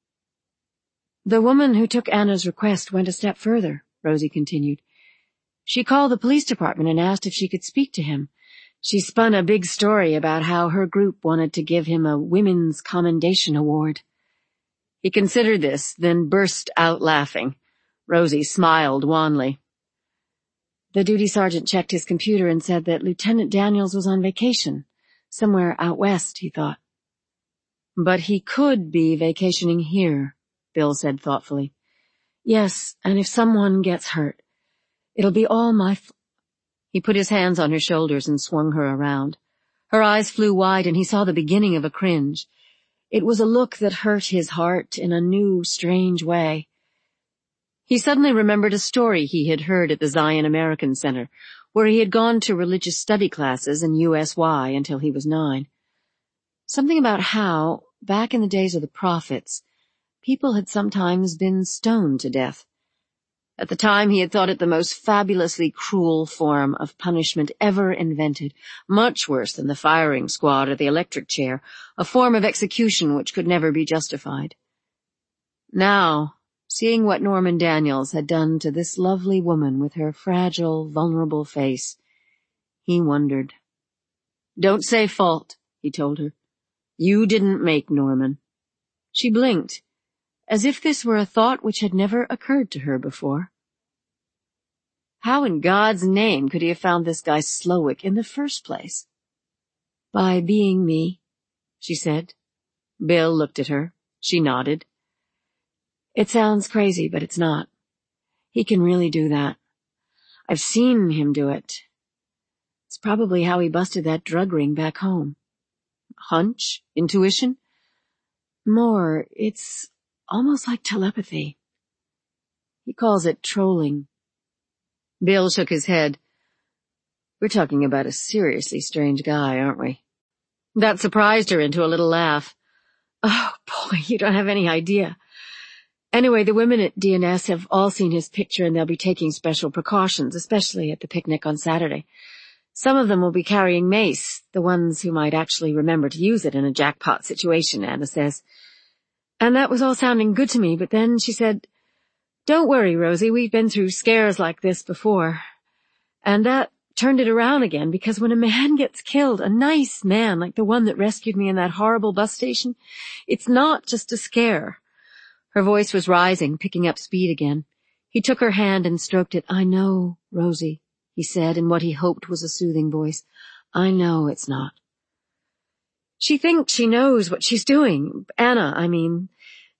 The woman who took Anna's request went a step further, Rosie continued. She called the police department and asked if she could speak to him. She spun a big story about how her group wanted to give him a Women's Commendation Award. He considered this, then burst out laughing. Rosie smiled wanly. The duty sergeant checked his computer and said that Lieutenant Daniels was on vacation, somewhere out west, he thought. But he could be vacationing here, Bill said thoughtfully. Yes, and if someone gets hurt, it'll be all my He put his hands on her shoulders and swung her around. Her eyes flew wide and he saw the beginning of a cringe. It was a look that hurt his heart in a new, strange way. He suddenly remembered a story he had heard at the Zion American Center, where he had gone to religious study classes in USY until he was 9. Something about how, back in the days of the prophets, people had sometimes been stoned to death. At the time he had thought it the most fabulously cruel form of punishment ever invented, much worse than the firing squad or the electric chair, a form of execution which could never be justified. Now, seeing what Norman Daniels had done to this lovely woman with her fragile, vulnerable face, he wondered. Don't say fault, he told her. You didn't make Norman. She blinked, as if this were a thought which had never occurred to her before. How in God's name could he have found this guy Slowick in the first place? By being me, she said. Bill looked at her. She nodded. It sounds crazy, but it's not. He can really do that. I've seen him do it. It's probably how he busted that drug ring back home. Hunch? Intuition? More, it's almost like telepathy. He calls it trolling. Bill shook his head. We're talking about a seriously strange guy, aren't we? That surprised her into a little laugh. Oh, boy, you don't have any idea. Anyway, the women at DNS have all seen his picture and they'll be taking special precautions, especially at the picnic on Saturday. Some of them will be carrying mace, the ones who might actually remember to use it in a jackpot situation, Anna says. And that was all sounding good to me, but then she said, Don't worry, Rosie, we've been through scares like this before. And that turned it around again, because when a man gets killed, a nice man like the one that rescued me in that horrible bus station, it's not just a scare. Her voice was rising, picking up speed again. He took her hand and stroked it. I know, Rosie, he said in what he hoped was a soothing voice. I know it's not. She thinks she knows what she's doing. Anna, I mean.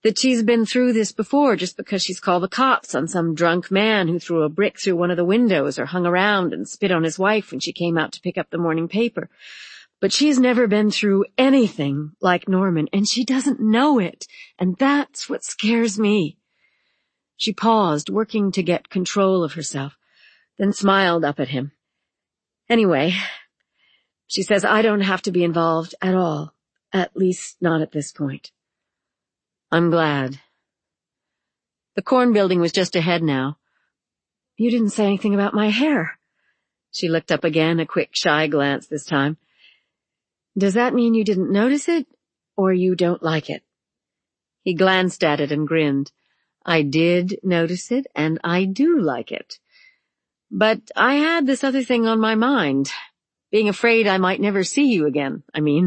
that she's been through this before just because she's called the cops on some drunk man who threw a brick through one of the windows or hung around and spit on his wife when she came out to pick up the morning paper. But she's never been through anything like Norman, and she doesn't know it, and that's what scares me. She paused, working to get control of herself, then smiled up at him. Anyway, she says I don't have to be involved at all, at least not at this point. I'm glad. The corn building was just ahead now. You didn't say anything about my hair. She looked up again, a quick, shy glance this time. Does that mean you didn't notice it, or you don't like it? He glanced at it and grinned. I did notice it, and I do like it. But I had this other thing on my mind, being afraid I might never see you again,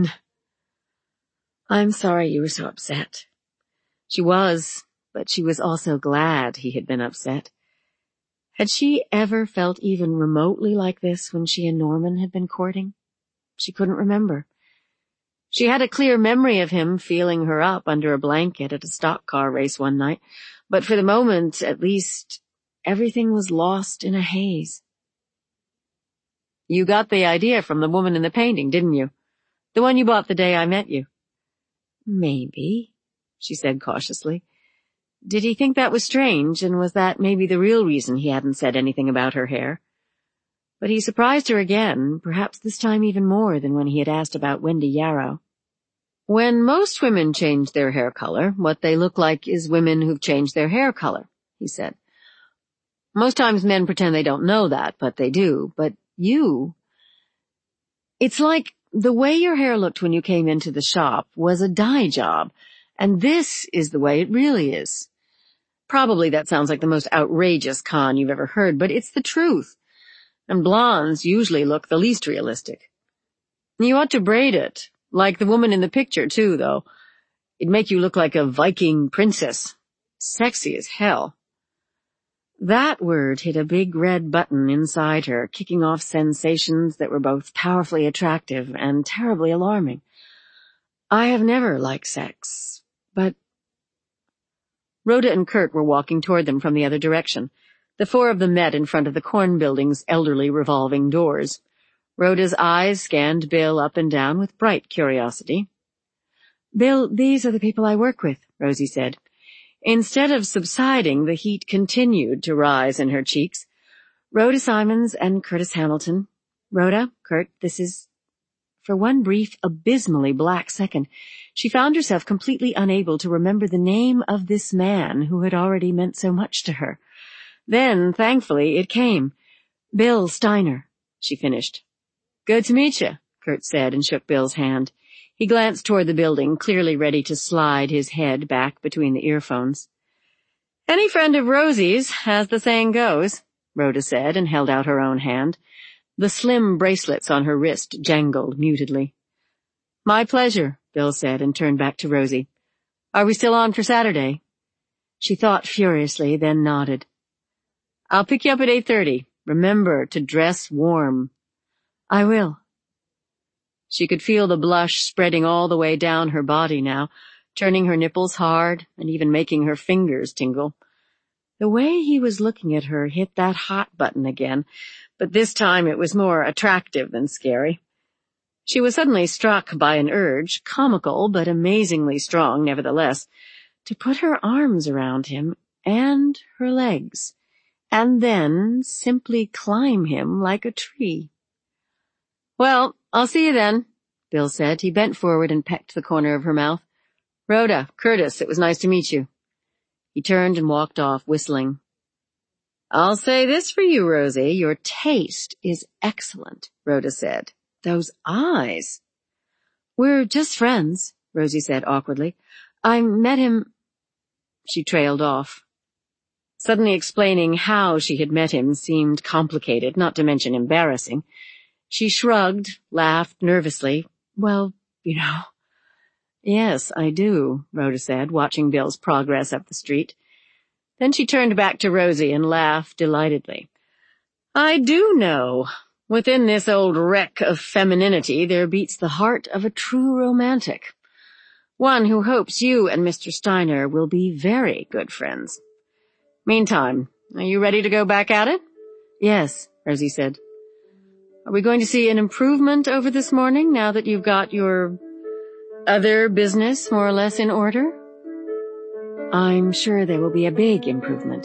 I'm sorry you were so upset. She was, but she was also glad he had been upset. Had she ever felt even remotely like this when she and Norman had been courting? She couldn't remember. She had a clear memory of him feeling her up under a blanket at a stock car race one night, but for the moment, at least, everything was lost in a haze. You got the idea from the woman in the painting, didn't you? The one you bought the day I met you. Maybe, she said cautiously. Did he think that was strange, and was that maybe the real reason he hadn't said anything about her hair? But he surprised her again, perhaps this time even more than when he had asked about Wendy Yarrow. When most women change their hair color, what they look like is women who've changed their hair color, he said. Most times men pretend they don't know that, but they do. But you... It's like the way your hair looked when you came into the shop was a dye job, and this is the way it really is. Probably that sounds like the most outrageous con you've ever heard, but it's the truth. And blondes usually look the least realistic. You ought to braid it, like the woman in the picture, too, though. It'd make you look like a Viking princess. Sexy as hell. That word hit a big red button inside her, kicking off sensations that were both powerfully attractive and terribly alarming. I have never liked sex, but... Rhoda and Kurt were walking toward them from the other direction. The four of them met in front of the corn building's elderly revolving doors. Rhoda's eyes scanned Bill up and down with bright curiosity. Bill, these are the people I work with, Rosie said. Instead of subsiding, the heat continued to rise in her cheeks. Rhoda Simons and Curtis Hamilton. Rhoda, Kurt, this is... For one brief, abysmally black second, she found herself completely unable to remember the name of this man who had already meant so much to her. Then, thankfully, it came. Bill Steiner, she finished. Good to meet you, Kurt said and shook Bill's hand. He glanced toward the building, clearly ready to slide his head back between the earphones. Any friend of Rosie's, as the saying goes, Rhoda said and held out her own hand. The slim bracelets on her wrist jangled mutedly. My pleasure, Bill said and turned back to Rosie. Are we still on for Saturday? She thought furiously, then nodded. I'll pick you up at 8:30. Remember to dress warm. I will. She could feel the blush spreading all the way down her body now, turning her nipples hard and even making her fingers tingle. The way he was looking at her hit that hot button again, but this time it was more attractive than scary. She was suddenly struck by an urge, comical but amazingly strong nevertheless, to put her arms around him and her legs, and then simply climb him like a tree. Well, I'll see you then, Bill said. He bent forward and pecked the corner of her mouth. Rhoda, Curtis, it was nice to meet you. He turned and walked off, whistling. I'll say this for you, Rosie. Your taste is excellent, Rhoda said. Those eyes. We're just friends, Rosie said awkwardly. I met him... She trailed off. Suddenly explaining how she had met him seemed complicated, not to mention embarrassing. She shrugged, laughed nervously. Well, you know. Yes, I do, Rhoda said, watching Bill's progress up the street. Then she turned back to Rosie and laughed delightedly. I do know. Within this old wreck of femininity there beats the heart of a true romantic. One who hopes you and Mr. Steiner will be very good friends. Meantime, are you ready to go back at it? Yes, Rosie said. Are we going to see an improvement over this morning now that you've got your other business more or less in order? I'm sure there will be a big improvement.